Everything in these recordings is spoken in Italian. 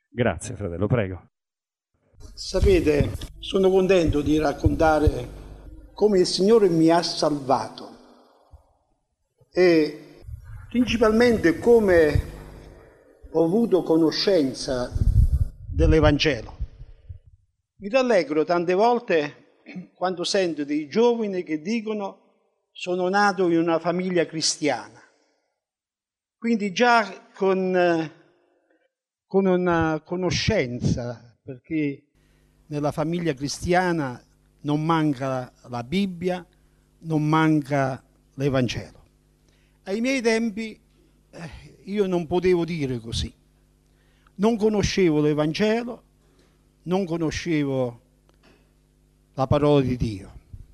Grazie, fratello, prego. Sapete, sono contento di raccontare come il Signore mi ha salvato e principalmente come ho avuto conoscenza dell'Evangelo. Mi rallegro tante volte quando sento dei giovani che dicono sono nato in una famiglia cristiana. Quindi già con una conoscenza, perché nella famiglia cristiana non manca la Bibbia, non manca l'Evangelo. Ai miei tempi io non potevo dire così. Non conoscevo l'Evangelo, non conoscevo la parola di Dio.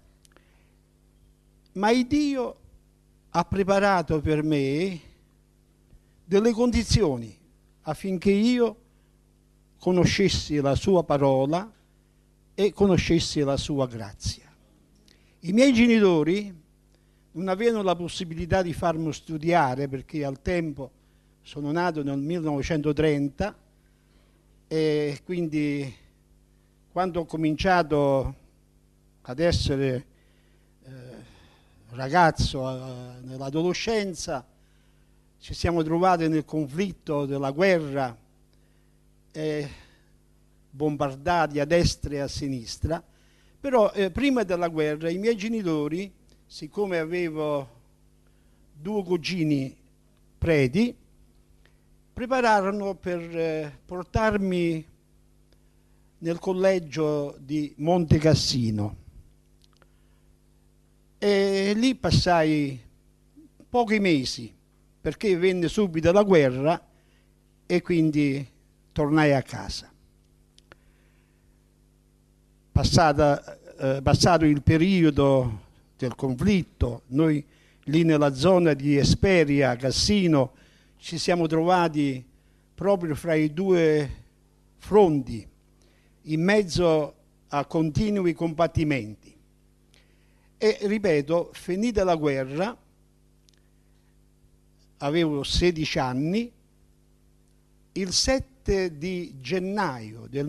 Ma il Dio ha preparato per me delle condizioni affinché io conoscessi la sua parola e conoscessi la sua grazia. I miei genitori non avevano la possibilità di farmi studiare perché al tempo sono nato nel 1930 e quindi quando ho cominciato ad essere ragazzo nell'adolescenza ci siamo trovati nel conflitto della guerra, bombardati a destra e a sinistra, però prima della guerra i miei genitori, siccome avevo 2 cugini preti, prepararono per portarmi nel collegio di Monte Cassino e lì passai pochi mesi perché venne subito la guerra e quindi tornai a casa. Passato il periodo del conflitto, noi lì nella zona di Esperia, Cassino, ci siamo trovati proprio fra i 2 fronti, in mezzo a continui combattimenti. E ripeto, finita la guerra, avevo 16 anni, il 7 di gennaio del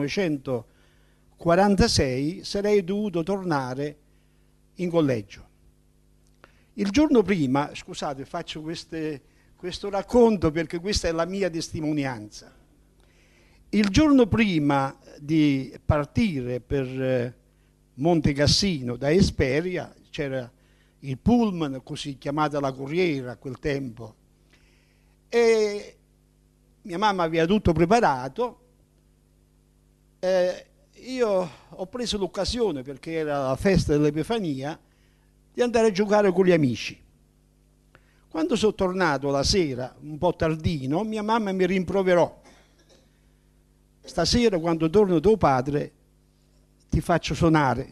1946 sarei dovuto tornare in collegio. Il giorno prima, scusate, faccio questo racconto perché questa è la mia testimonianza. Il giorno prima di partire per Monte Cassino da Esperia, c'era il pullman, così chiamata la corriera a quel tempo, e mia mamma aveva tutto preparato. Io ho preso l'occasione, perché era la festa dell'Epifania, di andare a giocare con gli amici. Quando sono tornato la sera, un po' tardino, mia mamma mi rimproverò. Stasera quando torno tuo padre ti faccio suonare.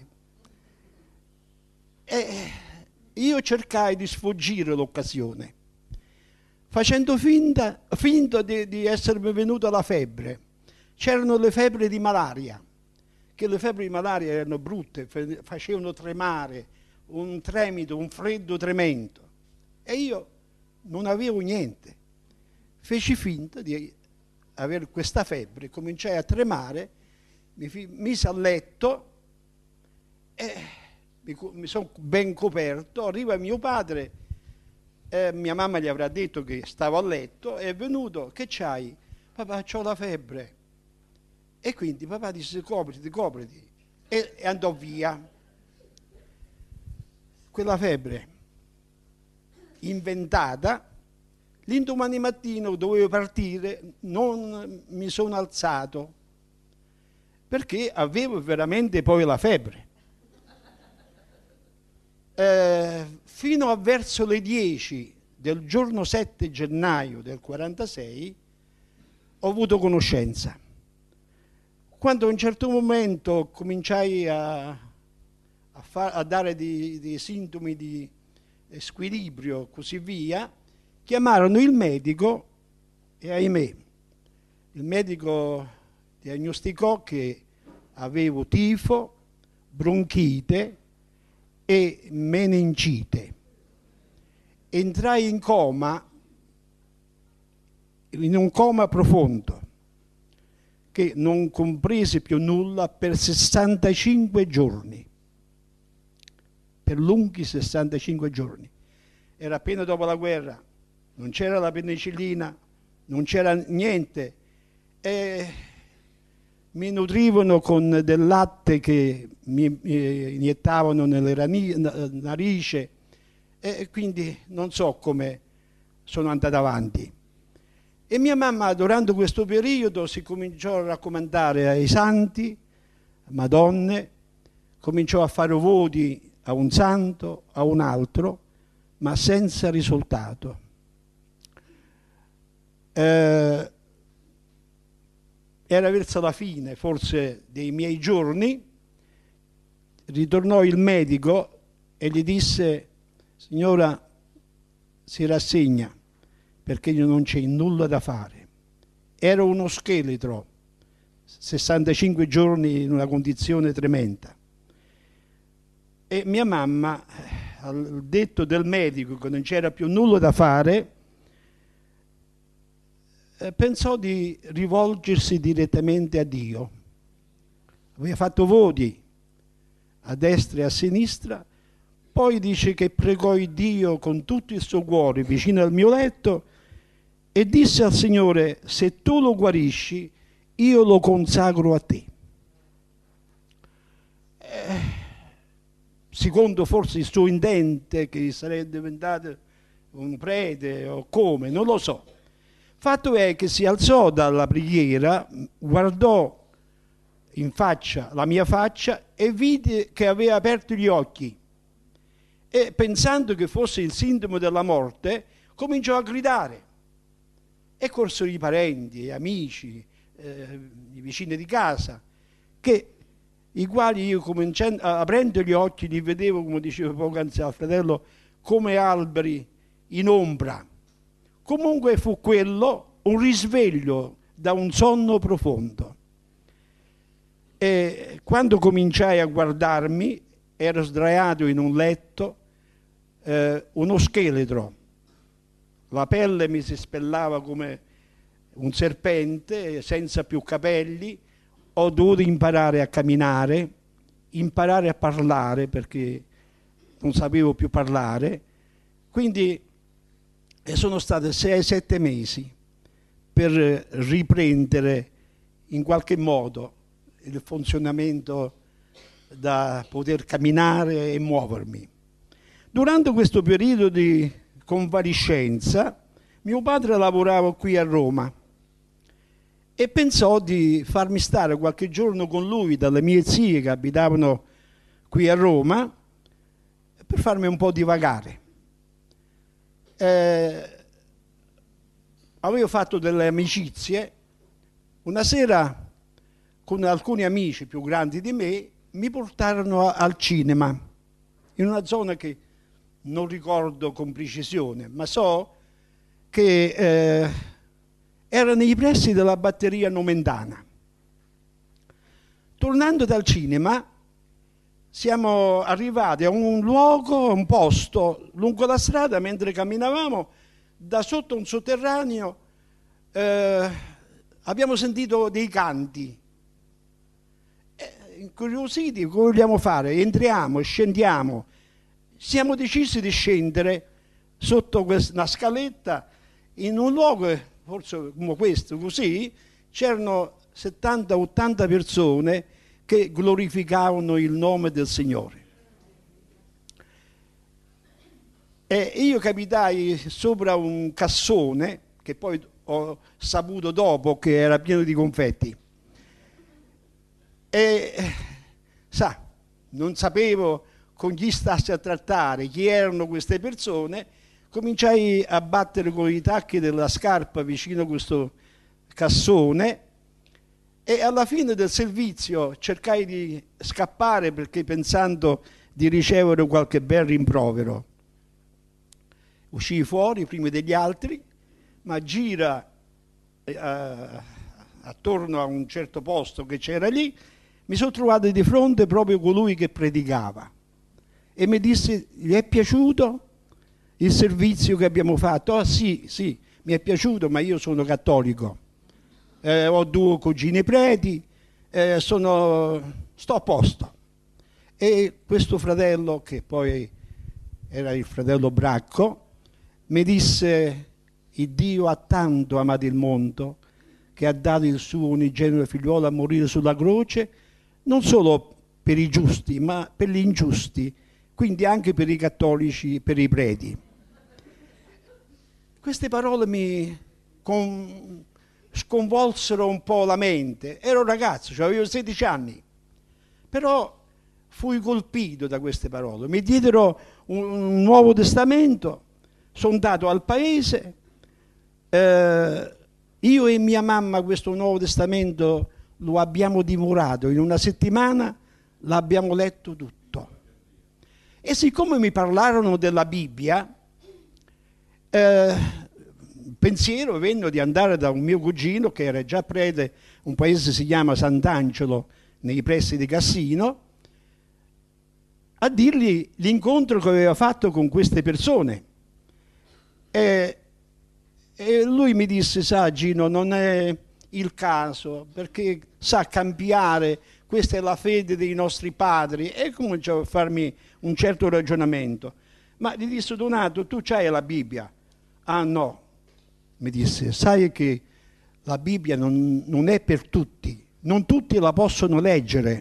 E io cercai di sfuggire l'occasione, facendo finta di essermi venuta la febbre. C'erano le febbri di malaria, che le febbri di malaria erano brutte, facevano tremare, un tremito, un freddo tremendo. E io non avevo niente. Feci finta di avere questa febbre, cominciai a tremare, mi misi a letto e mi sono ben coperto. Arriva mio padre, mia mamma gli avrà detto che stavo a letto, è venuto, che c'hai? Papà, c'ho la febbre. E quindi papà disse copriti, copriti, e andò via. Quella febbre inventata, l'indomani mattino dovevo partire, non mi sono alzato perché avevo veramente poi la febbre. Fino a verso le 10 del giorno 7 gennaio del 46 ho avuto conoscenza. Quando a un certo momento cominciai a dare dei sintomi di squilibrio e così via, chiamarono il medico e ahimè, il medico diagnosticò che avevo tifo, bronchite e meningite. Entrai in un coma profondo. che non compresi più nulla per 65 giorni, per lunghi 65 giorni. Era appena dopo la guerra, non c'era la penicillina, non c'era niente, e mi nutrivano con del latte che mi iniettavano nelle narici, e quindi non so come sono andato avanti. E mia mamma, durante questo periodo, si cominciò a raccomandare ai santi, a Madonne, cominciò a fare voti a un santo, a un altro, ma senza risultato. Era verso la fine, forse, dei miei giorni. Ritornò il medico e gli disse: signora, si rassegna, perché non c'è nulla da fare. Era uno scheletro, 65 giorni in una condizione tremenda. E mia mamma, al detto del medico che non c'era più nulla da fare, pensò di rivolgersi direttamente a Dio. Aveva fatto voti a destra e a sinistra, poi dice che pregò il Dio con tutto il suo cuore vicino al mio letto e disse al Signore: se tu lo guarisci, io lo consacro a te. Secondo forse il suo intento, che sarebbe diventato un prete o come, non lo so. Fatto è che si alzò dalla preghiera, guardò in faccia la mia faccia e vide che aveva aperto gli occhi, e pensando che fosse il sintomo della morte cominciò a gridare, e corsero i parenti, gli amici, i vicini di casa, i quali io, aprendo gli occhi, li vedevo, come diceva poc'anzi al fratello, come alberi in ombra. Comunque fu quello un risveglio da un sonno profondo. E quando cominciai a guardarmi, ero sdraiato in un letto, uno scheletro. La pelle mi si spellava come un serpente, senza più capelli. Ho dovuto imparare a camminare, imparare a parlare, perché non sapevo più parlare. Quindi sono stati 6-7 mesi per riprendere in qualche modo il funzionamento da poter camminare e muovermi. Durante questo periodo di convalescenza, mio padre lavorava qui a Roma e pensò di farmi stare qualche giorno con lui dalle mie zie che abitavano qui a Roma, per farmi un po' divagare. Avevo fatto delle amicizie. Una sera, con alcuni amici più grandi di me, mi portarono al cinema, in una zona che non ricordo con precisione, ma so che era nei pressi della batteria Nomentana. Tornando dal cinema, siamo arrivati a un luogo, a un posto lungo la strada. Mentre camminavamo, da sotto un sotterraneo abbiamo sentito dei canti. Incuriositi, come vogliamo fare? Entriamo, scendiamo. Siamo decisi di scendere sotto una scaletta in un luogo forse come questo, così c'erano 70-80 persone che glorificavano il nome del Signore. E io capitai sopra un cassone, che poi ho saputo dopo che era pieno di confetti. E non sapevo con chi stassi a trattare, chi erano queste persone. Cominciai a battere con i tacchi della scarpa vicino a questo cassone, e alla fine del servizio cercai di scappare, perché pensando di ricevere qualche bel rimprovero. Uscii fuori prima degli altri, ma gira attorno a un certo posto che c'era lì, mi sono trovato di fronte proprio colui che predicava e mi disse: gli è piaciuto il servizio che abbiamo fatto? Oh sì, mi è piaciuto, ma io sono cattolico. ho 2 cugini preti, sto a posto. E questo fratello, che poi era il fratello Bracco, mi disse: il Dio ha tanto amato il mondo che ha dato il suo unigenito figliuolo a morire sulla croce, non solo per i giusti, ma per gli ingiusti, quindi anche per i cattolici, per i preti. Queste parole mi sconvolsero un po' la mente. Ero ragazzo, avevo 16 anni, però fui colpito da queste parole. Mi diedero un Nuovo Testamento, sono andato al paese, io e mia mamma questo Nuovo Testamento lo abbiamo dimorato, in una settimana l'abbiamo letto tutto. E siccome mi parlarono della Bibbia, il pensiero venne di andare da un mio cugino che era già prete, un paese si chiama Sant'Angelo, nei pressi di Cassino, a dirgli l'incontro che aveva fatto con queste persone. E lui mi disse: sa Gino, non è il caso, perché sa cambiare, questa è la fede dei nostri padri. E cominciò a farmi un certo ragionamento. Ma gli disse: Donato, tu c'hai la Bibbia? Ah no, mi disse, sai che la Bibbia non è per tutti, non tutti la possono leggere.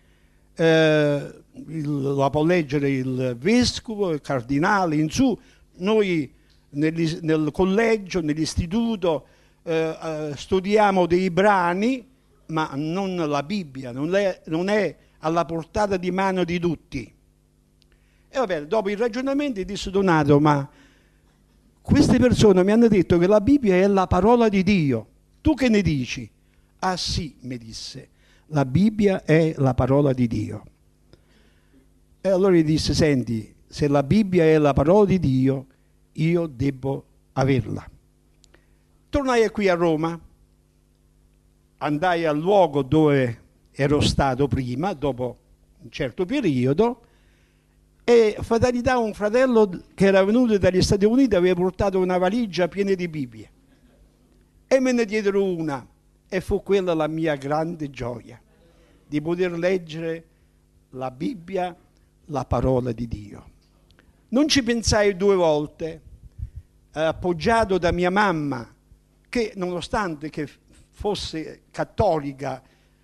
La può leggere il vescovo, il cardinale, in su. Noi nel collegio, nell'istituto, studiamo dei brani, ma non la Bibbia, non è alla portata di mano di tutti. E vabbè, dopo il ragionamento disse: Donato, ma queste persone mi hanno detto che la Bibbia è la parola di Dio, tu che ne dici? Ah sì, mi disse, la Bibbia è la parola di Dio. E allora gli disse: senti, se la Bibbia è la parola di Dio, io devo averla. Tornai qui a Roma, andai al luogo dove ero stato prima, dopo un certo periodo, e fatalità, un fratello che era venuto dagli Stati Uniti aveva portato una valigia piena di Bibbie e me ne diedero una, e fu quella la mia grande gioia, di poter leggere la Bibbia, la parola di Dio. Non ci pensai 2 volte, appoggiato da mia mamma, che nonostante che fosse cattolica,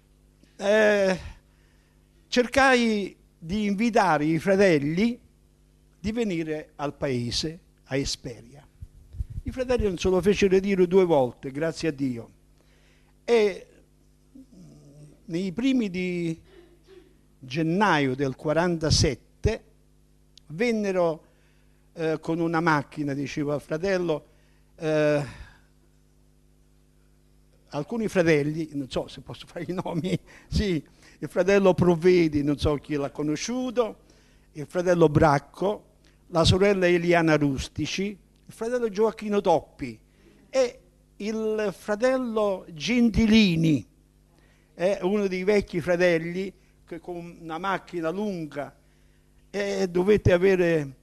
cercai di invitare i fratelli di venire al paese, a Esperia. I fratelli non se lo fecero dire 2 volte, grazie a Dio. E nei primi di gennaio del 47 vennero con una macchina, diceva al fratello, alcuni fratelli, non so se posso fare i nomi, sì, il fratello Provvedi, non so chi l'ha conosciuto, il fratello Bracco, la sorella Eliana Rustici, il fratello Gioacchino Toppi e il fratello Gentilini, uno dei vecchi fratelli che con una macchina lunga, dovette avere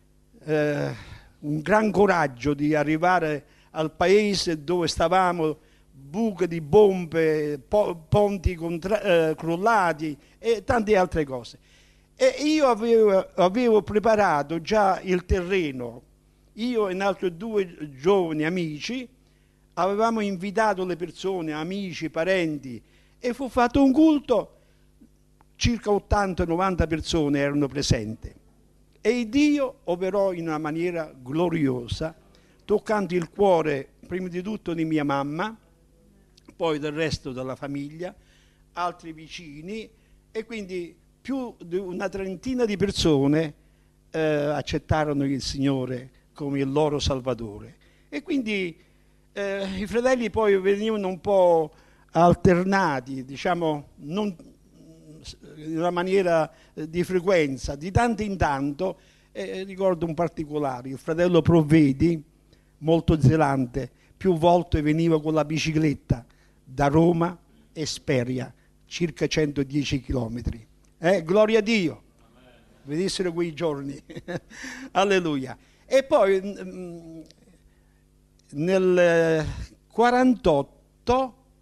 un gran coraggio di arrivare al paese dove stavamo, buche di bombe, ponti crollati e tante altre cose. E io avevo preparato già il terreno, io e altri 2 giovani amici, avevamo invitato le persone, amici, parenti, e fu fatto un culto, circa 80-90 persone erano presenti. E Dio operò in una maniera gloriosa, toccando il cuore prima di tutto di mia mamma, poi del resto della famiglia, altri vicini, e quindi più di una trentina di persone accettarono il Signore come il loro Salvatore. E quindi i fratelli poi venivano un po' alternati, diciamo, non in una maniera di frequenza, di tanto in tanto. Ricordo un particolare, il fratello Provvedi, molto zelante, più volte veniva con la bicicletta da Roma a Esperia, circa 110 chilometri. Gloria a Dio, vedessero quei giorni. Alleluia. E poi nel 48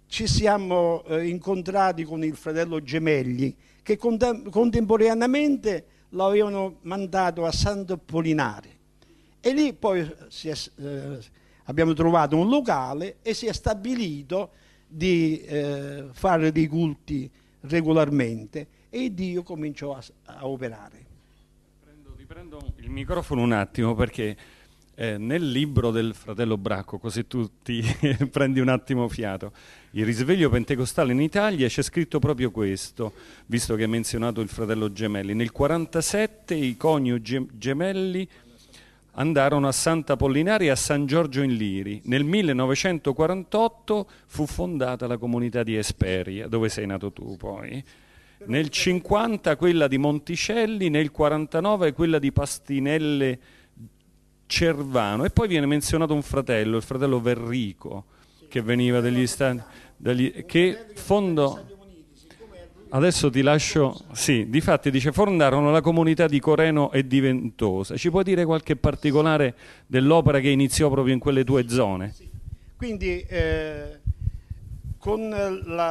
ci siamo incontrati con il fratello Gemelli, che contemporaneamente l'avevano mandato a Sant'Apollinare. E lì poi abbiamo trovato un locale e si è stabilito di fare dei culti regolarmente, e Dio cominciò a operare. Riprendo il microfono un attimo, perché nel libro del fratello Bracco, così tu ti prendi un attimo fiato, il risveglio pentecostale in Italia, c'è scritto proprio questo, visto che hai menzionato il fratello Gemelli. Nel 1947 i coniugi Gemelli andarono a Sant'Apollinare e a San Giorgio in Liri. Nel 1948 fu fondata la comunità di Esperia, dove sei nato tu poi. Nel 50 quella di Monticelli, nel 49 quella di Pastinelle Cervano, e poi viene menzionato un fratello, il fratello Verrico, che veniva dagli Stati, che fondò. Adesso ti lascio. Sì, difatti dice fondarono la comunità di Coreno e di Ventosa. Ci puoi dire qualche particolare dell'opera che iniziò proprio in quelle tue zone? Sì. Quindi con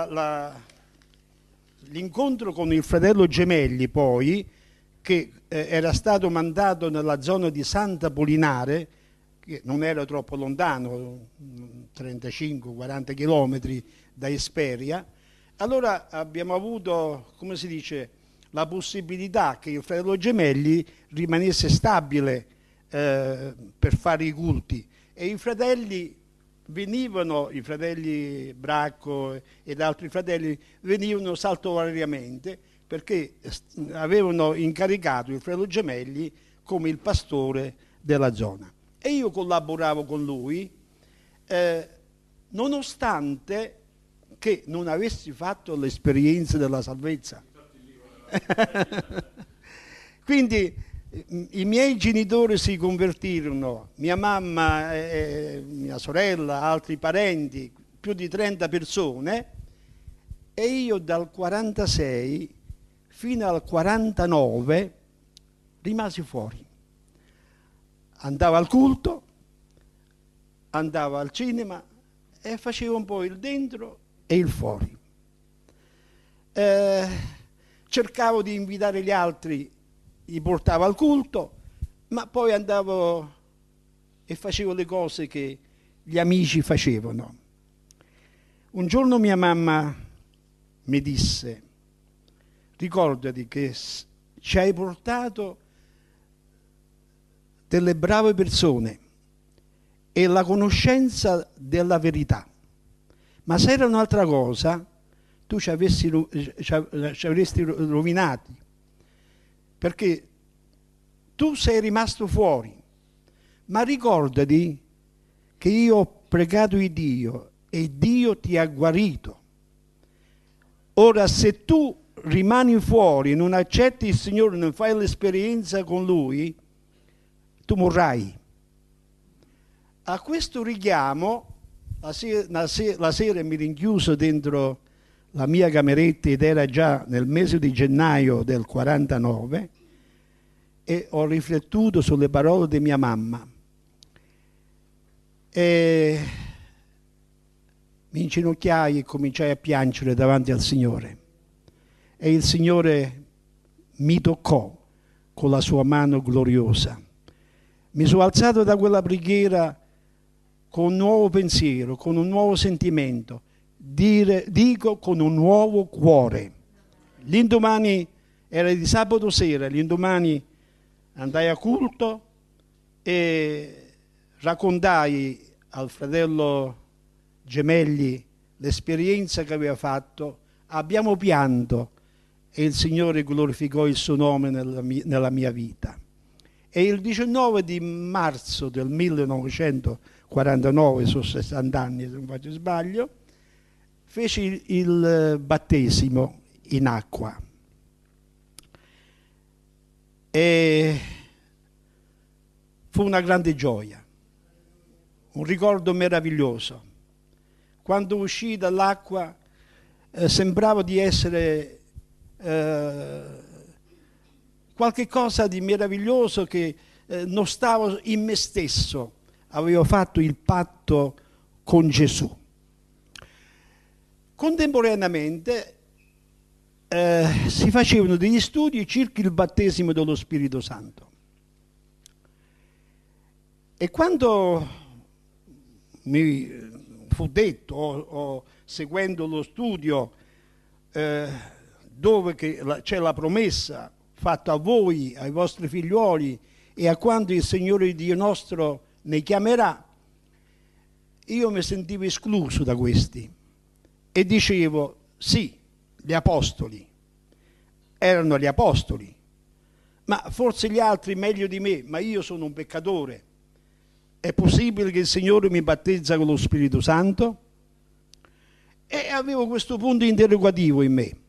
l'incontro con il fratello Gemelli, poi, che era stato mandato nella zona di Sant'Apollinare, che non era troppo lontano, 35-40 chilometri da Esperia, allora abbiamo avuto, come si dice, la possibilità che il fratello Gemelli rimanesse stabile per fare i culti, e i fratelli venivano, i fratelli Bracco ed altri fratelli venivano saltuariamente, perché avevano incaricato il fratello Gemelli come il pastore della zona. E io collaboravo con lui, nonostante che non avessi fatto l'esperienza della salvezza. Quindi i miei genitori si convertirono, mia mamma, mia sorella, altri parenti, più di 30 persone, e io dal 46 fino al 49 rimasi fuori. Andavo al culto, andavo al cinema e facevo un po' il dentro e il fuori. Cercavo di invitare gli altri, li portavo al culto, ma poi andavo e facevo le cose che gli amici facevano. Un giorno mia mamma mi disse: ricordati che ci hai portato delle brave persone e la conoscenza della verità, ma se era un'altra cosa tu ci avresti rovinati, perché tu sei rimasto fuori. Ma ricordati che io ho pregato il Dio e Dio ti ha guarito. Ora, se tu rimani fuori, non accetti il Signore, non fai l'esperienza con Lui, tu morrai. A questo richiamo, la sera mi rinchiuso dentro la mia cameretta, ed era già nel mese di gennaio del 49, e ho riflettuto sulle parole di mia mamma. E mi inginocchiai e cominciai a piangere davanti al Signore. E il Signore mi toccò con la sua mano gloriosa. Mi sono alzato da quella preghiera con un nuovo pensiero, con un nuovo sentimento, dico con un nuovo cuore. L'indomani era di sabato sera, l'indomani andai a culto e raccontai al fratello Gemelli l'esperienza che aveva fatto. Abbiamo pianto e il Signore glorificò il suo nome nella mia vita. E il 19 di marzo del 1949, sono 60 anni se non faccio sbaglio, feci il battesimo in acqua. E fu una grande gioia, un ricordo meraviglioso. Quando uscii dall'acqua sembrava di essere qualche cosa di meraviglioso, che non stavo in me stesso, avevo fatto il patto con Gesù. Contemporaneamente si facevano degli studi circa il battesimo dello Spirito Santo. E quando mi fu detto, seguendo lo studio, dove c'è la promessa fatta a voi, ai vostri figlioli e a quando il Signore Dio nostro ne chiamerà, io mi sentivo escluso da questi e dicevo sì, gli apostoli erano gli apostoli, ma forse gli altri meglio di me, ma io sono un peccatore. È possibile che il Signore mi battezza con lo Spirito Santo? E avevo questo punto interrogativo in me.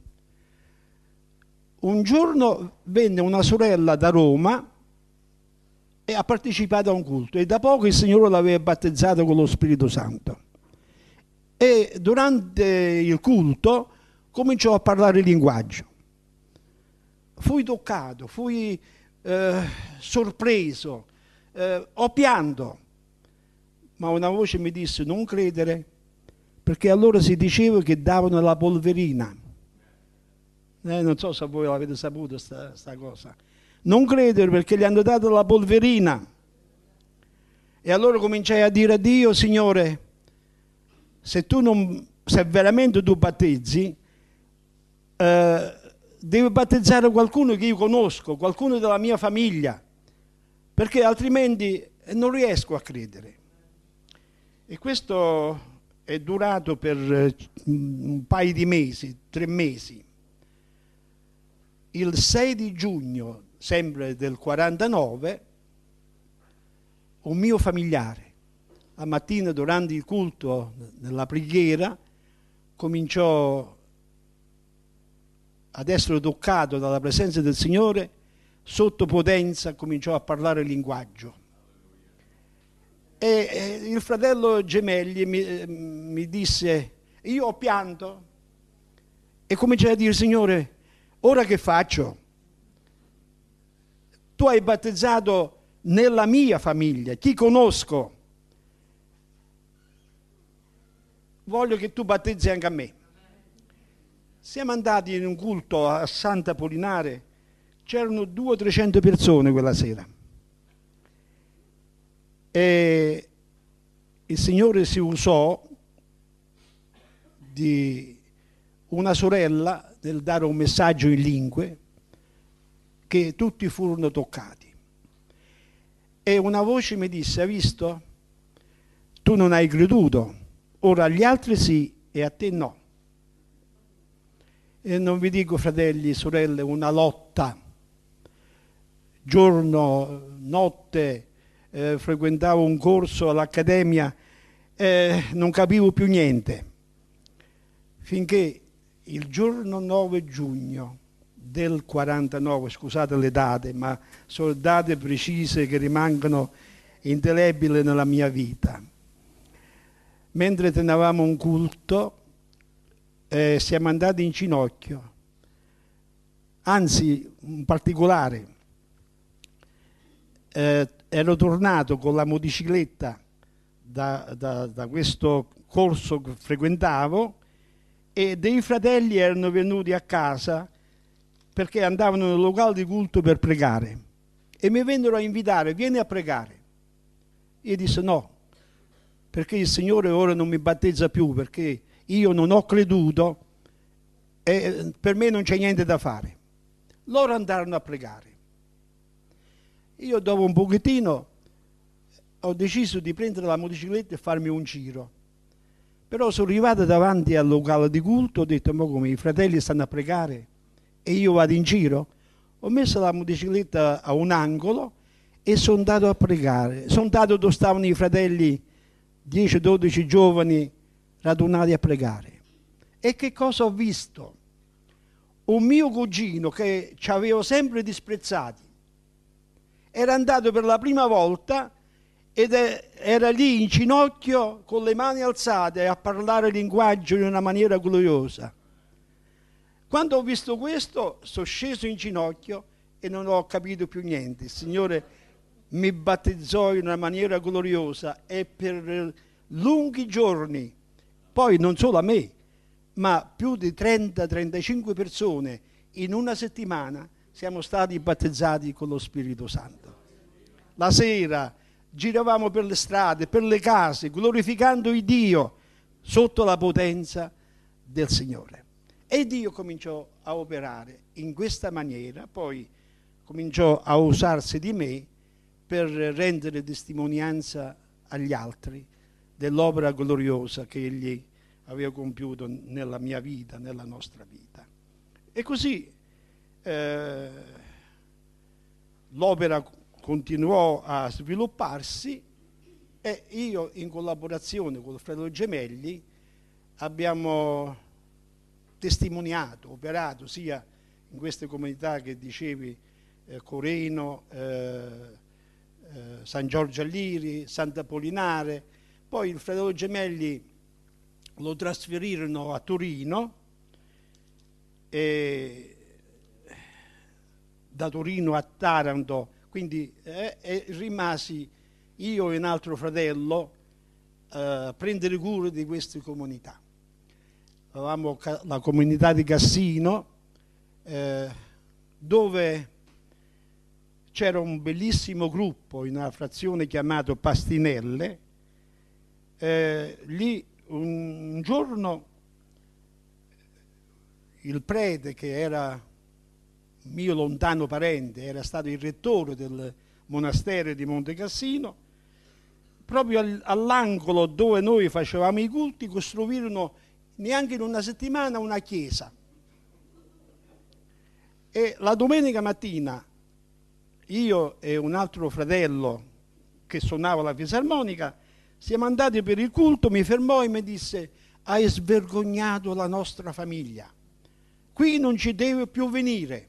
Un giorno venne una sorella da Roma e ha partecipato a un culto e da poco il Signore l'aveva battezzato con lo Spirito Santo. E durante il culto cominciò a parlare il linguaggio. Fui toccato, fui sorpreso, ho pianto, ma una voce mi disse non credere, perché allora si diceva che davano la polverina. Non so se voi l'avete saputo sta cosa. Non credere perché gli hanno dato la polverina. E allora cominciai a dire a Dio, Signore, se veramente tu battezzi, devi battezzare qualcuno che io conosco, qualcuno della mia famiglia, perché altrimenti non riesco a credere. E questo è durato per un paio di mesi, 3 mesi. Il 6 di giugno, sempre del 49, un mio familiare, la mattina durante il culto, nella preghiera, cominciò ad essere toccato dalla presenza del Signore, sotto potenza cominciò a parlare il linguaggio. E il fratello Gemelli mi disse, io ho pianto e cominciai a dire, Signore, ora che faccio? Tu hai battezzato nella mia famiglia, chi conosco, voglio che tu battezzi anche a me. Siamo andati in un culto a Santa Apollinare, c'erano 200 o 300 persone quella sera. E il Signore si usò di una sorella nel dare un messaggio in lingue che tutti furono toccati. E una voce mi disse, hai visto? Tu non hai creduto, ora agli altri sì e a te no. E non vi dico, fratelli e sorelle, una lotta, giorno, notte, frequentavo un corso all'Accademia, non capivo più niente, finché il giorno 9 giugno del 49, scusate le date, ma sono date precise che rimangono indelebili nella mia vita. Mentre tenevamo un culto, siamo andati in ginocchio, anzi, in particolare, ero tornato con la motocicletta da questo corso che frequentavo e dei fratelli erano venuti a casa perché andavano nel locale di culto per pregare e mi vennero a invitare, vieni a pregare. Io dissi no, perché il Signore ora non mi battezza più, perché io non ho creduto e per me non c'è niente da fare. Loro andarono a pregare. Io dopo un pochettino ho deciso di prendere la motocicletta e farmi un giro. Però sono arrivato davanti al locale di culto, ho detto, ma come i fratelli stanno a pregare e io vado in giro? Ho messo la motocicletta a un angolo e sono andato a pregare. Sono andato dove stavano i fratelli, 10-12 giovani radunati a pregare. E che cosa ho visto? Un mio cugino che ci avevo sempre disprezzati era andato per la prima volta ed era lì in ginocchio con le mani alzate a parlare linguaggio in una maniera gloriosa. Quando ho visto questo sono sceso in ginocchio e non ho capito più niente. Il Signore mi battezzò in una maniera gloriosa e per lunghi giorni, poi non solo a me, ma più di 30-35 persone in una settimana siamo stati battezzati con lo Spirito Santo. La sera giravamo per le strade, per le case, glorificando il Dio sotto la potenza del Signore. E Dio cominciò a operare in questa maniera, poi cominciò a usarsi di me per rendere testimonianza agli altri dell'opera gloriosa che Egli aveva compiuto nella mia vita, nella nostra vita. E così l'opera continuò a svilupparsi e io, in collaborazione con il fratello Gemelli, abbiamo testimoniato, operato sia in queste comunità che dicevi, Coreno, San Giorgio Alliri, Sant'Apollinare. Poi il fratello Gemelli lo trasferirono a Torino e da Torino a Taranto, quindi rimasi io e un altro fratello a prendere cura di queste comunità. Avevamo la comunità di Cassino, dove c'era un bellissimo gruppo in una frazione chiamato Pastinelle. Lì un giorno il prete, che era mio lontano parente, era stato il rettore del monastero di Monte Cassino, proprio all'angolo dove noi facevamo i culti costruirono neanche in una settimana una chiesa. E la domenica mattina io e un altro fratello che suonava la fisarmonica siamo andati per il culto, mi fermò e mi disse: hai svergognato la nostra famiglia, qui non ci deve più venire.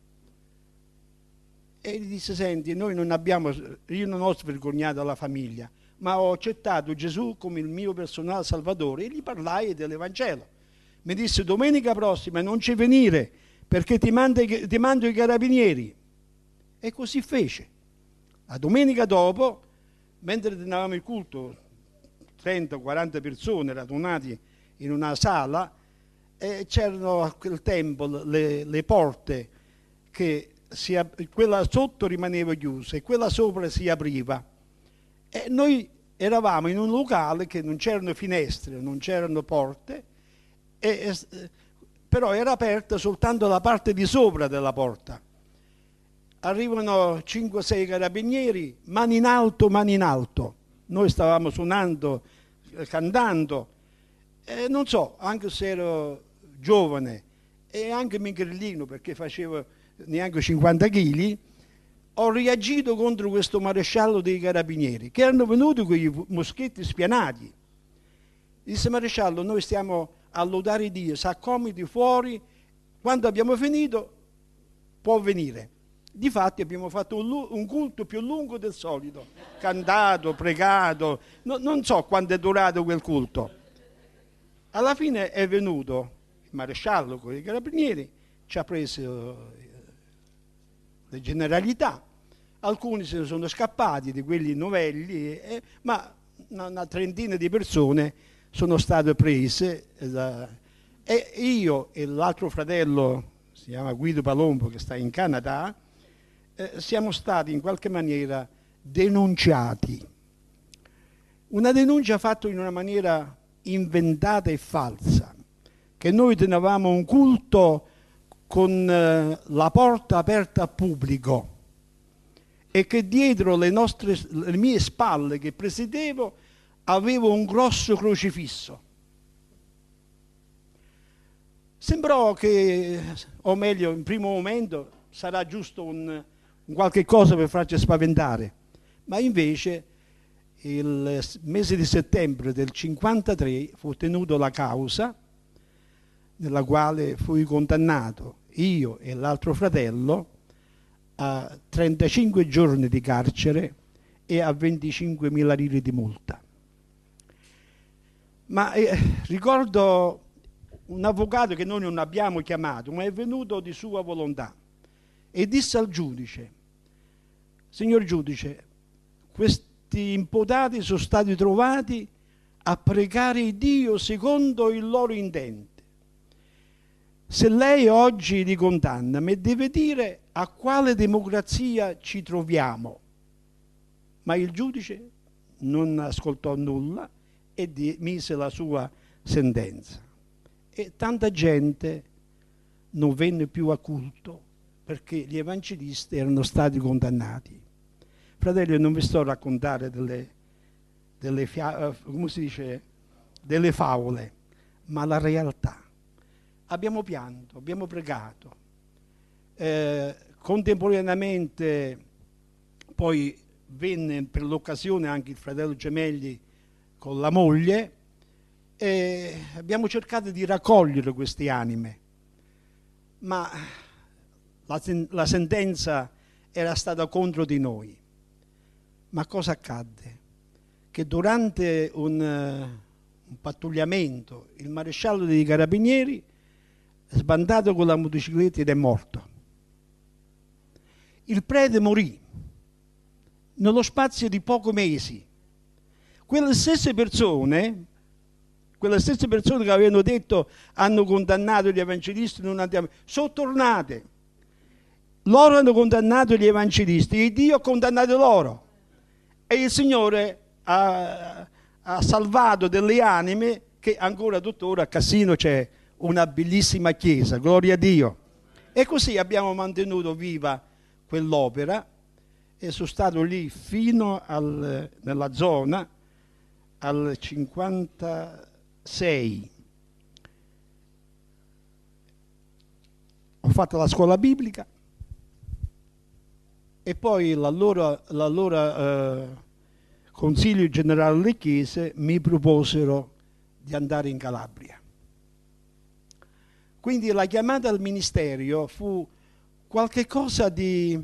E gli disse: senti, io non ho svergognato la famiglia, ma ho accettato Gesù come il mio personale salvatore, e gli parlai dell'Evangelo. Mi disse: domenica prossima non ci venire perché ti mando i carabinieri. E così fece. La domenica dopo, mentre tenevamo il culto, 30-40 persone radunati in una sala, c'erano a quel tempo le porte che quella sotto rimaneva chiusa e quella sopra si apriva. E noi eravamo in un locale che non c'erano finestre, non c'erano porte, però era aperta soltanto la parte di sopra della porta. Arrivano 5-6 carabinieri, mani in alto, mani in alto. Noi stavamo suonando, cantando, non so, anche se ero giovane e anche mingrellino perché facevo neanche 50 kg, ho reagito contro questo maresciallo dei carabinieri che erano venuti con i moschetti spianati. Disse: maresciallo, noi stiamo a lodare Dio, si accomodi fuori, quando abbiamo finito può venire. Difatti abbiamo fatto un culto più lungo del solito, cantato, pregato, non so quanto è durato quel culto. Alla fine è venuto il maresciallo con i carabinieri, ci ha preso le generalità, alcuni se ne sono scappati di quelli novelli, ma una trentina di persone sono state prese e io e l'altro fratello, si chiama Guido Palombo, che sta in Canada, siamo stati in qualche maniera denunciati. Una denuncia fatta in una maniera inventata e falsa, che noi tenevamo un culto con la porta aperta al pubblico e che dietro le mie spalle che presiedevo avevo un grosso crocifisso. Sembrò che, o meglio, in primo momento sarà giusto un qualche cosa per farci spaventare, ma invece il mese di settembre del 53 fu tenuta la causa nella quale fui condannato io e l'altro fratello a 35 giorni di carcere e a 25.000 lire di multa. Ma ricordo un avvocato che noi non abbiamo chiamato, ma è venuto di sua volontà e disse al giudice: signor giudice, questi imputati sono stati trovati a pregare Dio secondo il loro intento. Se lei oggi li condanna, mi deve dire a quale democrazia ci troviamo. Ma il giudice non ascoltò nulla e mise la sua sentenza. E tanta gente non venne più a culto perché gli evangelisti erano stati condannati. Fratelli, non vi sto a raccontare delle favole, ma la realtà. Abbiamo pianto, abbiamo pregato. Contemporaneamente poi venne per l'occasione anche il fratello Gemelli con la moglie e abbiamo cercato di raccogliere queste anime, ma la sentenza era stata contro di noi. Ma cosa accadde? Che durante un pattugliamento il maresciallo dei carabinieri è sbandato con la motocicletta ed è morto. Il prete morì nello spazio di pochi mesi. Quelle stesse persone che avevano detto hanno condannato gli evangelisti, non andiamo, sono tornate. Loro hanno condannato gli evangelisti e Dio ha condannato loro. E il Signore ha salvato delle anime che ancora tuttora a Cassino c'è una bellissima chiesa, gloria a Dio. E così abbiamo mantenuto viva quell'opera e sono stato lì fino nella zona al 56. Ho fatto la scuola biblica e poi l'allora Consiglio Generale delle Chiese mi proposero di andare in Calabria. Quindi la chiamata al ministero fu qualche cosa di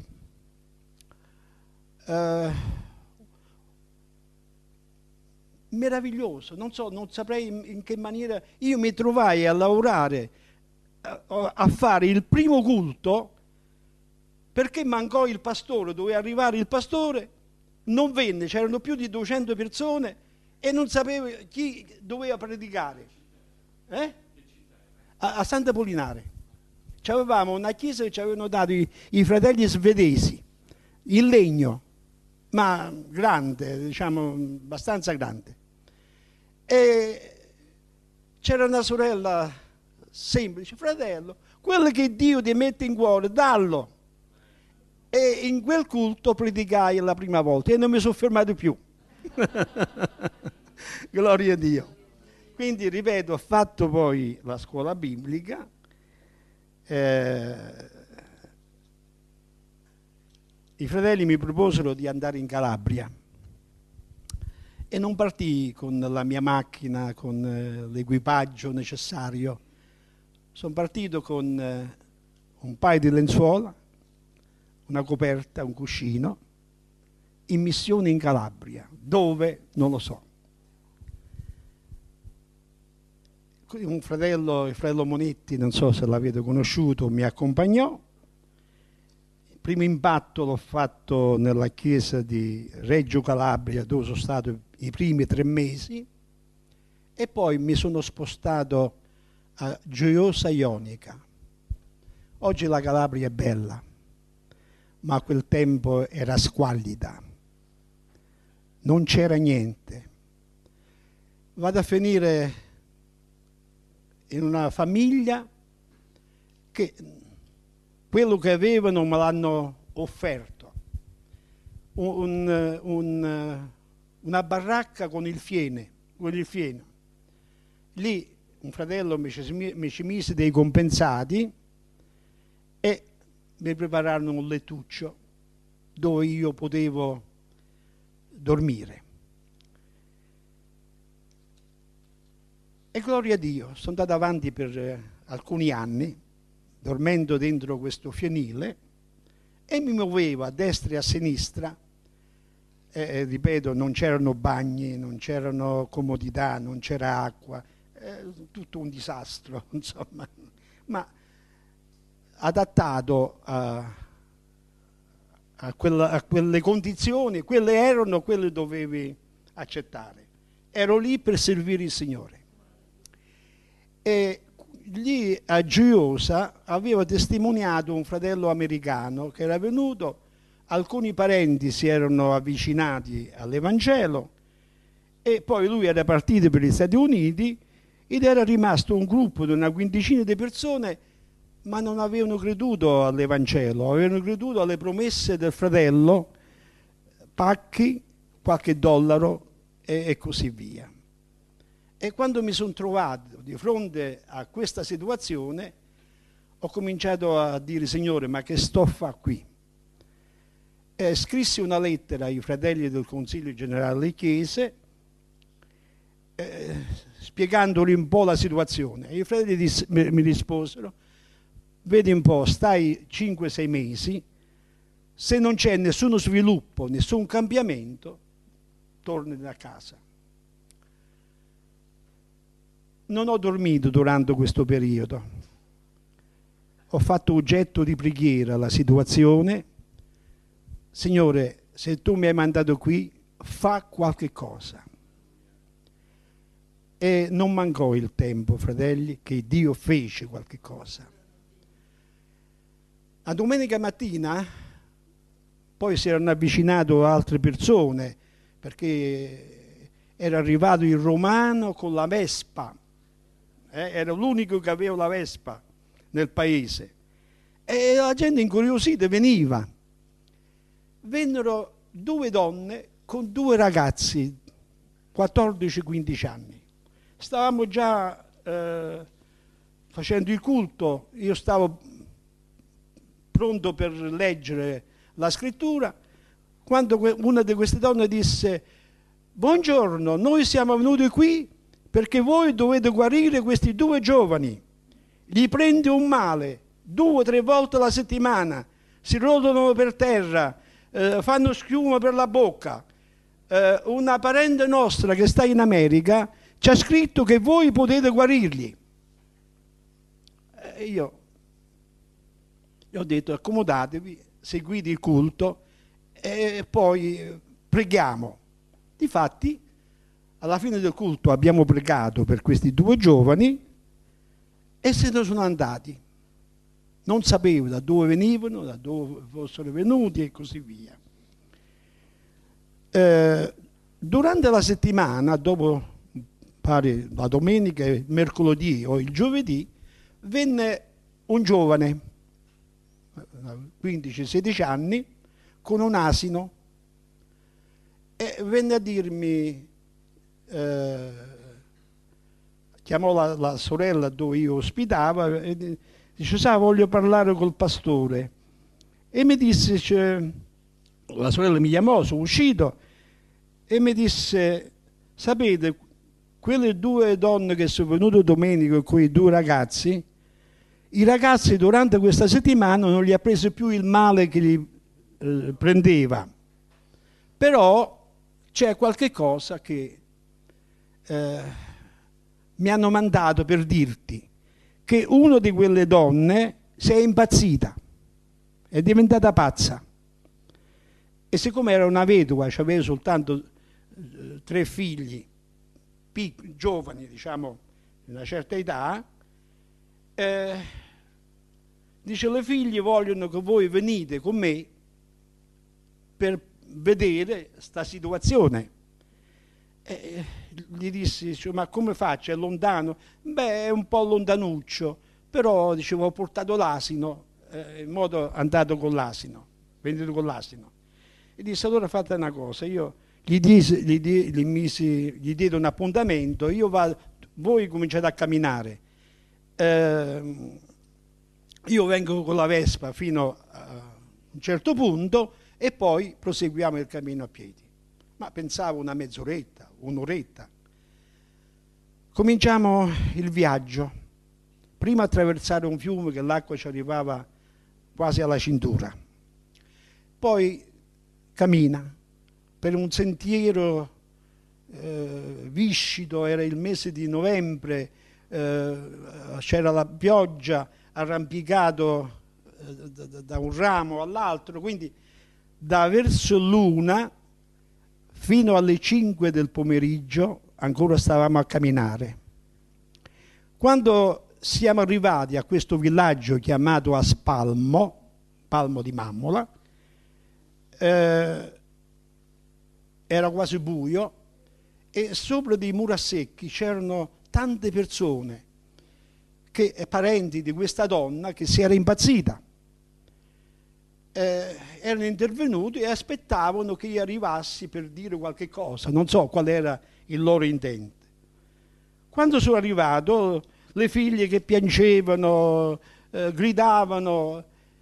meraviglioso, non saprei in che maniera. Io mi trovai a lavorare, a fare il primo culto, perché mancò il pastore, doveva arrivare il pastore, non venne, c'erano più di 200 persone e non sapevo chi doveva predicare. A Santa Polinare. Avevamo una chiesa che ci avevano dato i fratelli svedesi, in legno, ma grande, diciamo abbastanza grande. E c'era una sorella semplice, fratello, quello che Dio ti mette in cuore, dallo. E in quel culto predicai la prima volta e non mi sono fermato più. Gloria a Dio. Quindi, ripeto, ho fatto poi la scuola biblica, i fratelli mi proposero di andare in Calabria e non partii con la mia macchina, con l'equipaggio necessario. Sono partito con un paio di lenzuola, una coperta, un cuscino, in missione in Calabria. Dove? Non lo so. Un fratello, il fratello Monetti, non so se l'avete conosciuto, mi accompagnò. Il primo impatto l'ho fatto nella chiesa di Reggio Calabria, dove sono stato i primi 3 mesi, e poi mi sono spostato a Gioiosa Ionica. Oggi la Calabria è bella, ma a quel tempo era squallida, non c'era niente. Vado a finire in una famiglia che quello che avevano me l'hanno offerto, una baracca con il fieno. Lì un fratello mi ci mise dei compensati e mi prepararono un lettuccio dove io potevo dormire. E gloria a Dio, sono andato avanti per alcuni anni, dormendo dentro questo fienile, e mi muovevo a destra e a sinistra. Ripeto, non c'erano bagni, non c'erano comodità, non c'era acqua, tutto un disastro, insomma, ma adattato a quelle condizioni, quelle erano, quelle dovevi accettare. Ero lì per servire il Signore. E lì a Gioiosa aveva testimoniato un fratello americano che era venuto, alcuni parenti si erano avvicinati all'Evangelo e poi lui era partito per gli Stati Uniti ed era rimasto un gruppo di una quindicina di persone, ma non avevano creduto all'Evangelo, avevano creduto alle promesse del fratello, pacchi, qualche dollaro e così via. E quando mi sono trovato di fronte a questa situazione, ho cominciato a dire: Signore, ma che sto a fare qui? E scrissi una lettera ai fratelli del Consiglio Generale delle Chiese, spiegandoli un po' la situazione. E i fratelli mi risposero: vedi un po', stai 5-6 mesi, se non c'è nessuno sviluppo, nessun cambiamento, torni a casa. Non ho dormito durante questo periodo. Ho fatto oggetto di preghiera la situazione. Signore, se tu mi hai mandato qui, fa qualche cosa. E non mancò il tempo, fratelli, che Dio fece qualche cosa. A domenica mattina poi si erano avvicinate altre persone, perché era arrivato il romano con la Vespa. Era l'unico che aveva la Vespa nel paese. E la gente incuriosita veniva. Vennero 2 donne con 2 ragazzi, 14-15 anni. Stavamo già facendo il culto, io stavo pronto per leggere la scrittura, quando una di queste donne disse: buongiorno, noi siamo venuti qui perché voi dovete guarire questi 2 giovani. Gli prende un male 2-3 volte alla settimana, si rotolano per terra, fanno schiuma per la bocca. Una parente nostra che sta in America ci ha scritto che voi potete guarirli. Io ho detto: accomodatevi, seguite il culto e poi preghiamo. Difatti, alla fine del culto abbiamo pregato per questi 2 giovani e se ne sono andati. Non sapevo da dove venivano, da dove fossero venuti e così via. Durante la settimana, dopo pare la domenica, il mercoledì o il giovedì, venne un giovane, 15-16 anni, con un asino e venne a dirmi, chiamò la sorella dove io ospitavo e dice: sa, voglio parlare col pastore. E mi disse, la sorella mi chiamò, sono uscito e mi disse: sapete, quelle 2 donne che sono venute domenica con quei 2 ragazzi, i ragazzi durante questa settimana non gli ha preso più il male che gli prendeva, però c'è qualche cosa che mi hanno mandato per dirti che una di quelle donne si è impazzita, è diventata pazza, e siccome era una vedova, aveva soltanto 3 figli giovani, diciamo di una certa età, dice: le figlie vogliono che voi venite con me per vedere sta situazione. Gli dissi: ma come faccio? È lontano? Beh, è un po' lontanuccio, però dicevo, ho portato l'asino, in modo andato con l'asino, venuto con l'asino. E disse: allora fate una cosa, io gli diedi un appuntamento, io vado, voi cominciate a camminare, io vengo con la Vespa fino a un certo punto e poi proseguiamo il cammino a piedi. Ma pensavo una mezz'oretta, un'oretta. Cominciamo il viaggio. Prima attraversare un fiume che l'acqua ci arrivava quasi alla cintura. Poi cammina per un sentiero viscido, era il mese di novembre, c'era la pioggia, arrampicato da un ramo all'altro, quindi da verso l'1 fino alle 5 del pomeriggio ancora stavamo a camminare. Quando siamo arrivati a questo villaggio chiamato Aspalmo, Palmo di Mammola. Era quasi buio e sopra dei murassecchi c'erano tante persone, parenti di questa donna che si era impazzita. Erano intervenuti e aspettavano che io arrivassi per dire qualche cosa, non so qual era il loro intento. Quando sono arrivato, le figlie che piangevano, gridavano,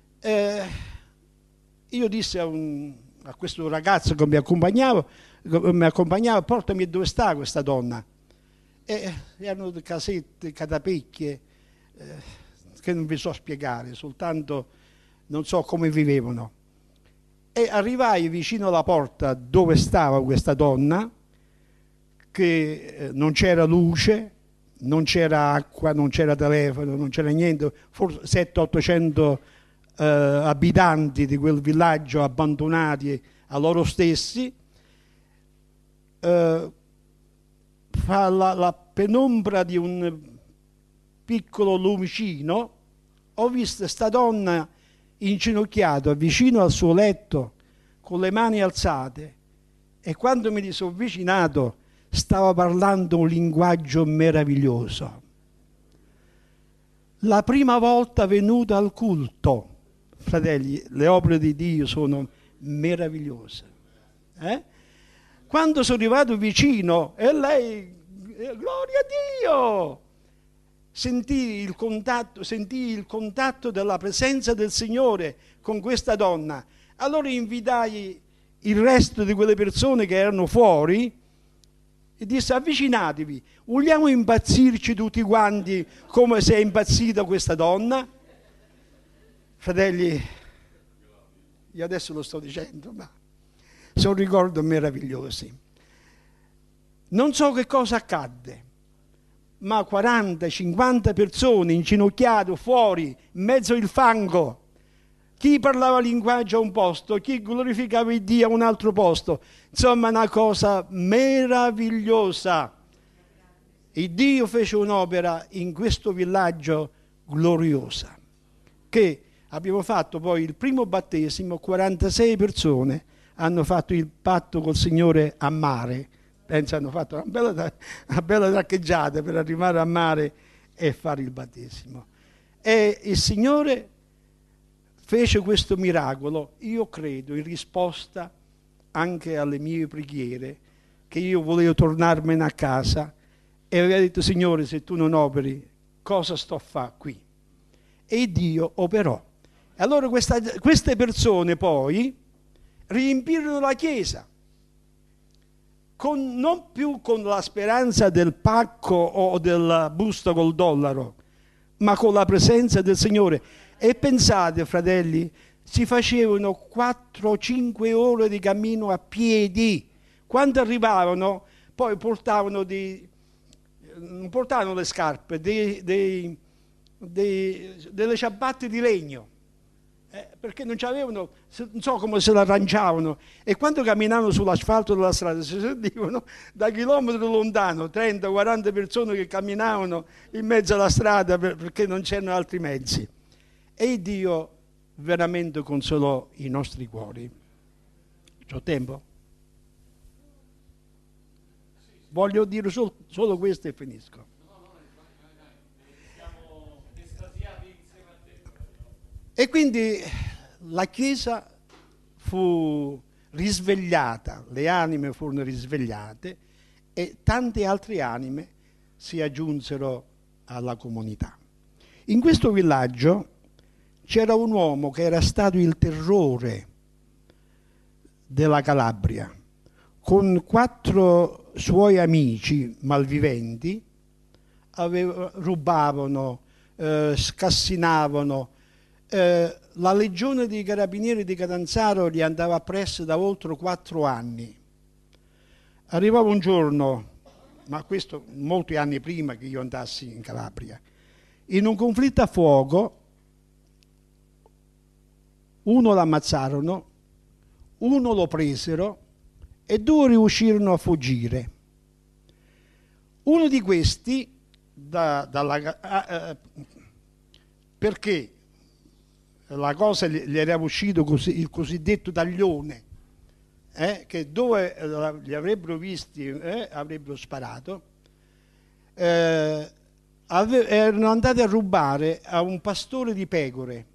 io dissi a questo ragazzo che mi accompagnava, portami dove sta questa donna. Erano casette, catapecchie, che non vi so spiegare, soltanto non so come vivevano. E arrivai vicino alla porta dove stava questa donna, che non c'era luce, non c'era acqua, non c'era telefono, non c'era niente, forse 700-800 abitanti di quel villaggio abbandonati a loro stessi. Fa la penombra di un piccolo lumicino, ho visto questa donna inginocchiata vicino al suo letto con le mani alzate, e quando mi sono avvicinato stava parlando un linguaggio meraviglioso. La prima volta venuta al culto, fratelli, le opere di Dio sono meravigliose. Quando sono arrivato vicino e lei, gloria a Dio, sentii il contatto della presenza del Signore con questa donna. Allora invitai il resto di quelle persone che erano fuori e disse: avvicinatevi, vogliamo impazzirci tutti quanti come se è impazzita questa donna? Fratelli, io adesso lo sto dicendo, ma sono ricordi meravigliosi. Non so che cosa accadde, ma 40-50 persone inginocchiate fuori, in mezzo al fango. Chi parlava linguaggio a un posto, chi glorificava il Dio a un altro posto. Insomma, una cosa meravigliosa. Il Dio fece un'opera in questo villaggio gloriosa, che abbiamo fatto poi il primo battesimo, 46 persone hanno fatto il patto col Signore a mare. Penso hanno fatto una bella traccheggiata per arrivare a mare e fare il battesimo. E il Signore fece questo miracolo, io credo, in risposta anche alle mie preghiere, che io volevo tornarmene a casa e aveva detto: Signore, se tu non operi, cosa sto a fare qui? E Dio operò. E allora queste persone poi riempirono la chiesa, non più con la speranza del pacco o del busto col dollaro, ma con la presenza del Signore. E pensate, fratelli, si facevano 4-5 ore di cammino a piedi. Quando arrivavano, poi non portavano le scarpe, delle ciabatte di legno, perché non c'avevano, non so come se l'arrangiavano, e quando camminavano sull'asfalto della strada si sentivano da chilometri lontano 30-40 persone che camminavano in mezzo alla strada perché non c'erano altri mezzi. E Dio veramente consolò i nostri cuori. C'ho tempo? Voglio dire solo questo e finisco. Siamo estasiati insieme a te. E quindi la Chiesa fu risvegliata, le anime furono risvegliate e tante altre anime si aggiunsero alla comunità. In questo villaggio c'era un uomo che era stato il terrore della Calabria, con 4 suoi amici malviventi, rubavano, scassinavano. La legione dei carabinieri di Catanzaro gli andava appresso da oltre 4 anni. Arrivava un giorno, ma questo molti anni prima che io andassi in Calabria, in un conflitto a fuoco, uno l'ammazzarono, uno lo presero e 2 riuscirono a fuggire. Uno di questi perché la cosa gli era uscito così, il cosiddetto taglione, che dove li avrebbero visti avrebbero sparato. Erano andati a rubare a un pastore di pecore,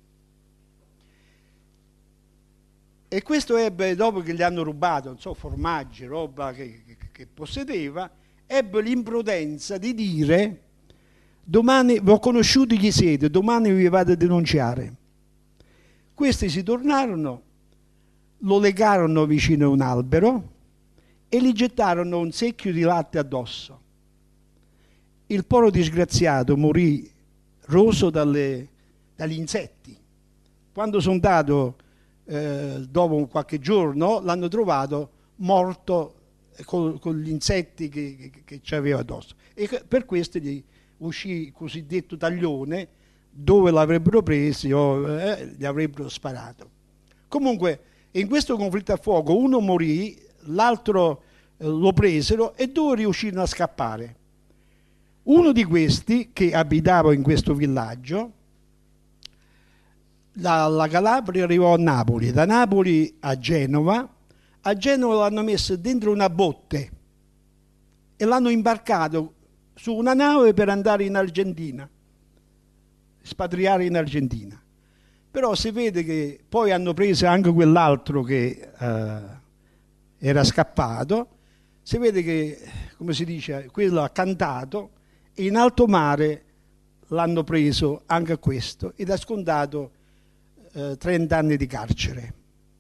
e questo ebbe, dopo che gli hanno rubato, non so, formaggi, roba che possedeva, ebbe l'imprudenza di dire: domani vi ho conosciuti chi siete, domani vi vado a denunciare. Questi si tornarono, lo legarono vicino a un albero e gli gettarono un secchio di latte addosso. Il povero disgraziato morì roso dagli insetti. Quando sono andato, dopo qualche giorno, l'hanno trovato morto con gli insetti che aveva addosso. E per questo gli uscì il cosiddetto taglione, dove l'avrebbero preso o gli avrebbero sparato. Comunque, in questo conflitto a fuoco uno morì, l'altro lo presero e due riuscirono a scappare. Uno di questi, che abitava in questo villaggio, dalla Calabria arrivò a Napoli, da Napoli a Genova l'hanno messo dentro una botte e l'hanno imbarcato su una nave per andare in Argentina, spatriare in Argentina. Però si vede che poi hanno preso anche quell'altro che era scappato, si vede che, come si dice, quello ha cantato, e in alto mare l'hanno preso anche questo ed ha scontato 30 anni di carcere.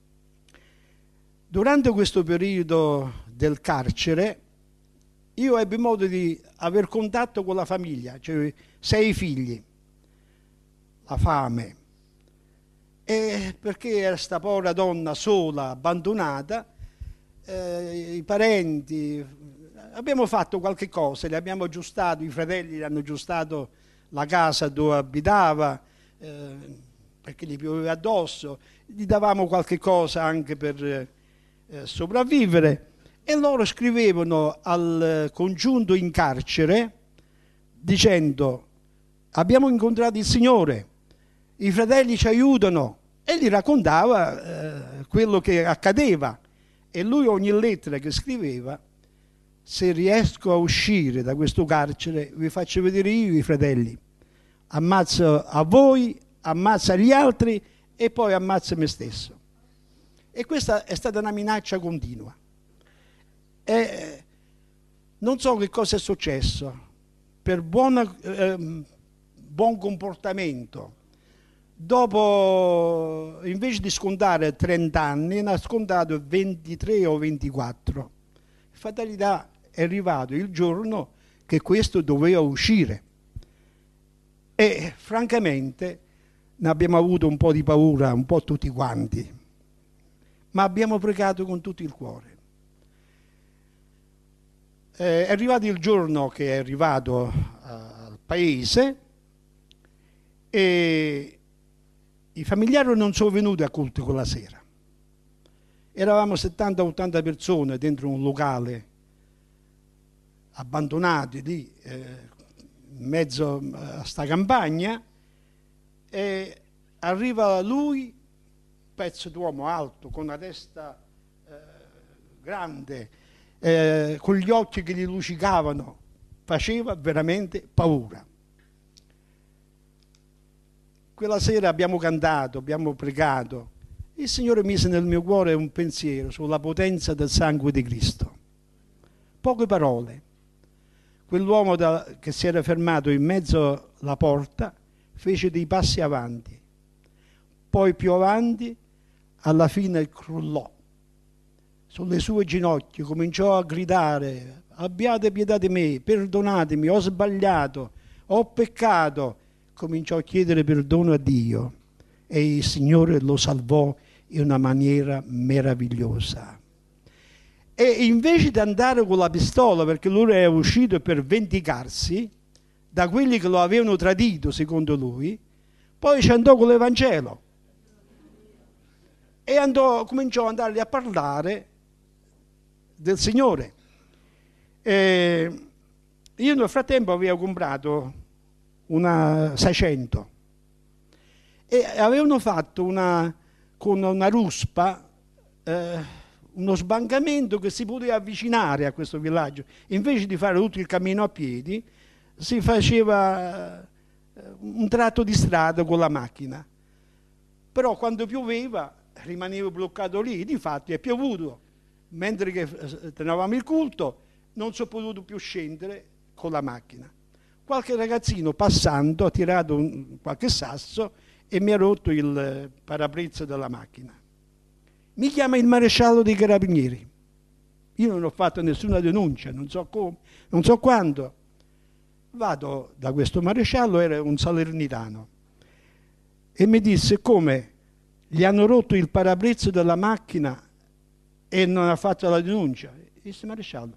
Durante questo periodo del carcere io ebbi modo di aver contatto con la famiglia, cioè 6 figli, la fame, e perché era sta povera donna sola, abbandonata, i parenti, abbiamo fatto qualche cosa, li abbiamo aggiustato, i fratelli gli hanno aggiustato la casa dove abitava, perché gli pioveva addosso, gli davamo qualche cosa anche per sopravvivere, e loro scrivevano al congiunto in carcere dicendo: abbiamo incontrato il Signore, i fratelli ci aiutano, e gli raccontava quello che accadeva, e lui ogni lettera che scriveva: se riesco a uscire da questo carcere vi faccio vedere io i fratelli, ammazzo a voi, ammazzo agli altri e poi ammazzo me stesso. E questa è stata una minaccia continua. E non so che cosa è successo, per buon comportamento, dopo, invece di scontare 30 anni, ne ha scontato 23 o 24. Fatalità, è arrivato il giorno che questo doveva uscire. E francamente ne abbiamo avuto un po' di paura, un po' tutti quanti, ma abbiamo pregato con tutto il cuore. È arrivato il giorno che è arrivato al paese e i familiari non sono venuti a culto quella sera. Eravamo 70-80 persone dentro un locale, abbandonati lì, in mezzo a sta campagna, e arriva lui, un pezzo d'uomo alto, con una testa grande, con gli occhi che gli luccicavano, faceva veramente paura. Quella sera abbiamo cantato, abbiamo pregato. Il Signore mise nel mio cuore un pensiero sulla potenza del sangue di Cristo. Poche parole. Quell'uomo che si era fermato in mezzo alla porta fece dei passi avanti. Poi più avanti, alla fine crollò. Sulle sue ginocchia cominciò a gridare: abbiate pietà di me, perdonatemi, ho sbagliato, ho peccato. Cominciò a chiedere perdono a Dio e il Signore lo salvò in una maniera meravigliosa. E invece di andare con la pistola, perché lui era uscito per vendicarsi da quelli che lo avevano tradito, secondo lui, poi ci andò con l'Evangelo e cominciò ad andargli a parlare del Signore. Io nel frattempo avevo comprato una 600 e avevano fatto con una ruspa uno sbancamento che si poteva avvicinare a questo villaggio. Invece di fare tutto il cammino a piedi, si faceva un tratto di strada con la macchina. Però quando pioveva rimanevo bloccato lì, difatti è piovuto. Mentre che tenevamo il culto non sono potuto più scendere con la macchina. Qualche ragazzino passando ha tirato qualche sasso e mi ha rotto il parabrezza della macchina. Mi chiama il maresciallo dei carabinieri. Io non ho fatto nessuna denuncia, non so come, non so quando. Vado da questo maresciallo, era un salernitano, e mi disse come gli hanno rotto il parabrezza della macchina e non ha fatto la denuncia. Disse maresciallo,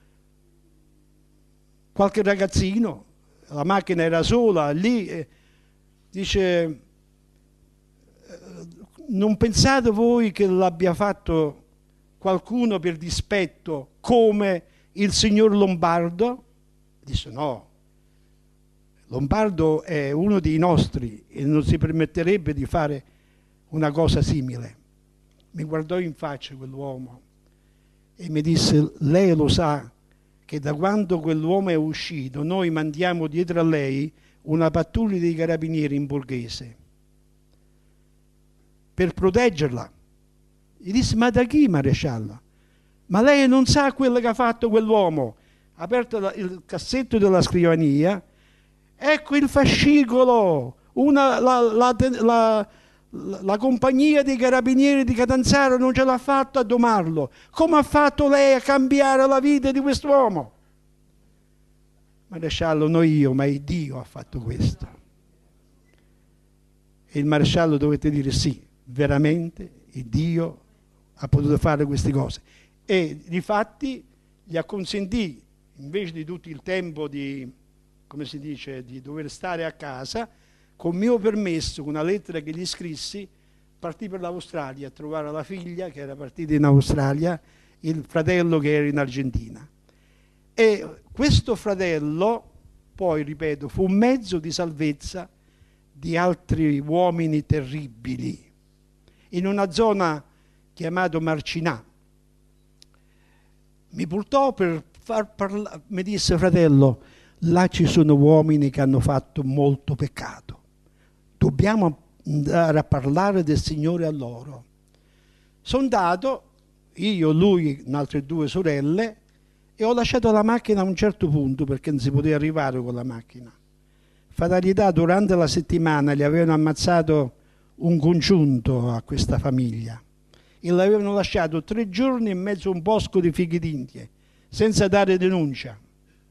qualche ragazzino, la macchina era sola lì, dice, non pensate voi che l'abbia fatto qualcuno per dispetto come il signor Lombardo? Disse no, Lombardo è uno dei nostri e non si permetterebbe di fare una cosa simile. Mi guardò in faccia quell'uomo e mi disse, lei lo sa che da quando quell'uomo è uscito noi mandiamo dietro a lei una pattuglia dei carabinieri in borghese per proteggerla. Gli disse, ma da chi, maresciallo? Ma lei non sa quello che ha fatto quell'uomo? Ha aperto il cassetto della scrivania, ecco il fascicolo, la compagnia dei carabinieri di Catanzaro non ce l'ha fatto a domarlo. Come ha fatto lei a cambiare la vita di quest'uomo? Maresciallo, non io, ma il Dio ha fatto questo. E il maresciallo dovette dire sì, veramente il Dio ha potuto fare queste cose. E difatti gli acconsentì, invece di tutto il tempo di, come si dice, di dover stare a casa, con mio permesso, con una lettera che gli scrissi, partì per l'Australia a trovare la figlia che era partita in Australia, il fratello che era in Argentina. E questo fratello, poi ripeto, fu un mezzo di salvezza di altri uomini terribili, in una zona chiamata Marcinà. Mi portò per far parlare, mi disse, fratello, là ci sono uomini che hanno fatto molto peccato. Dobbiamo andare a parlare del Signore a loro. Sono andato, io, lui, altre due sorelle, e ho lasciato la macchina a un certo punto perché non si poteva arrivare con la macchina. Fatalità, durante la settimana gli avevano ammazzato un congiunto a questa famiglia e l'avevano lasciato 3 giorni in mezzo a un bosco di fichi d'Indie, senza dare denuncia.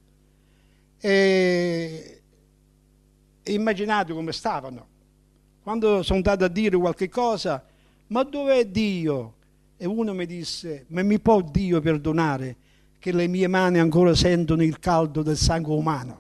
E immaginate come stavano. Quando sono andato a dire qualche cosa, ma dov'è Dio? E uno mi disse, ma mi può Dio perdonare che le mie mani ancora sentono il caldo del sangue umano?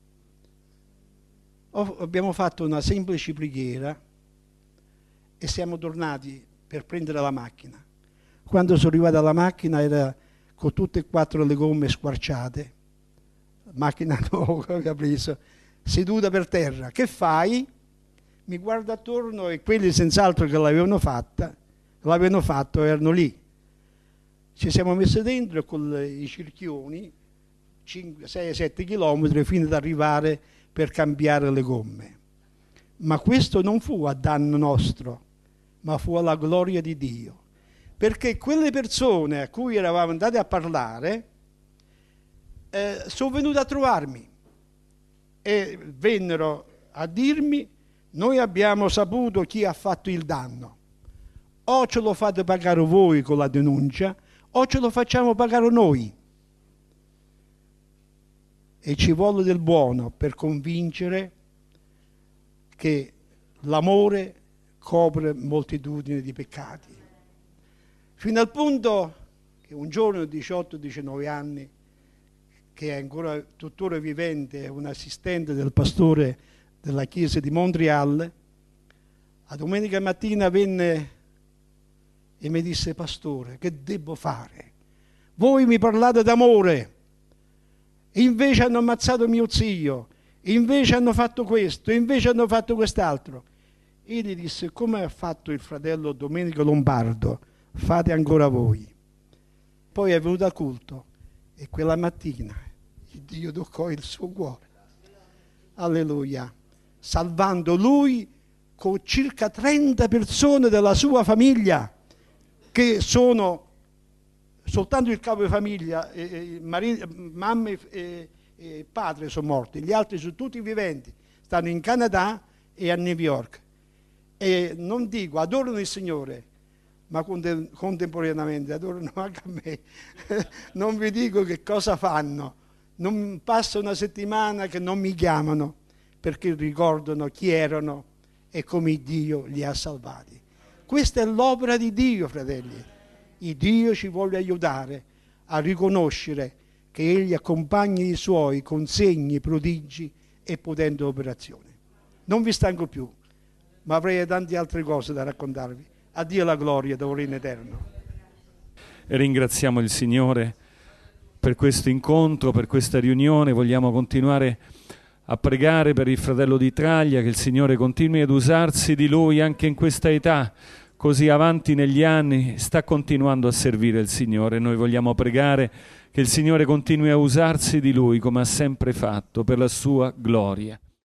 Abbiamo fatto una semplice preghiera e siamo tornati per prendere la macchina. Quando sono arrivato alla macchina era con tutte e 4 le gomme squarciate, macchina nuova che aveva preso, seduta per terra. Che fai? Mi guardo attorno e quelli senz'altro che l'avevano fatto erano lì. Ci siamo messi dentro con i cerchioni 5, 6, 7 chilometri fino ad arrivare per cambiare le gomme. Ma questo non fu a danno nostro, ma fu alla gloria di Dio. Perché quelle persone a cui eravamo andati a parlare sono venute a trovarmi e vennero a dirmi: noi abbiamo saputo chi ha fatto il danno, o ce lo fate pagare voi con la denuncia o ce lo facciamo pagare noi. E ci volle del buono per convincere che l'amore copre moltitudine di peccati. Fino al punto che un giorno, 18-19 anni, che è ancora tuttora vivente, è un assistente del pastore della chiesa di Montreal, a domenica mattina venne e mi disse: pastore, che devo fare? Voi mi parlate d'amore invece hanno ammazzato mio zio, invece hanno fatto questo, invece hanno fatto quest'altro. E gli disse: come ha fatto il fratello Domenico Lombardo, fate ancora voi. Poi è venuto al culto e quella mattina Dio toccò il suo cuore. Alleluia. Salvando lui con circa 30 persone della sua famiglia, che sono soltanto il capo di famiglia, mamma e padre sono morti, gli altri sono tutti viventi, stanno in Canada e a New York. E non dico adorano il Signore, ma contemporaneamente adorano anche a me. Non vi dico che cosa fanno, non passa una settimana che non mi chiamano, perché ricordano chi erano e come Dio li ha salvati. Questa è l'opera di Dio, fratelli. Il Dio ci vuole aiutare a riconoscere che Egli accompagna i Suoi con segni, prodigi e potenti operazioni. Non vi stanco più, ma avrei tante altre cose da raccontarvi. A Dio la gloria, d'ora in eterno. E ringraziamo il Signore per questo incontro, per questa riunione. Vogliamo continuare a pregare per il fratello di Traglia, che il Signore continui ad usarsi di lui anche in questa età, così avanti negli anni, sta continuando a servire il Signore. Noi vogliamo pregare che il Signore continui a usarsi di lui come ha sempre fatto, per la sua gloria.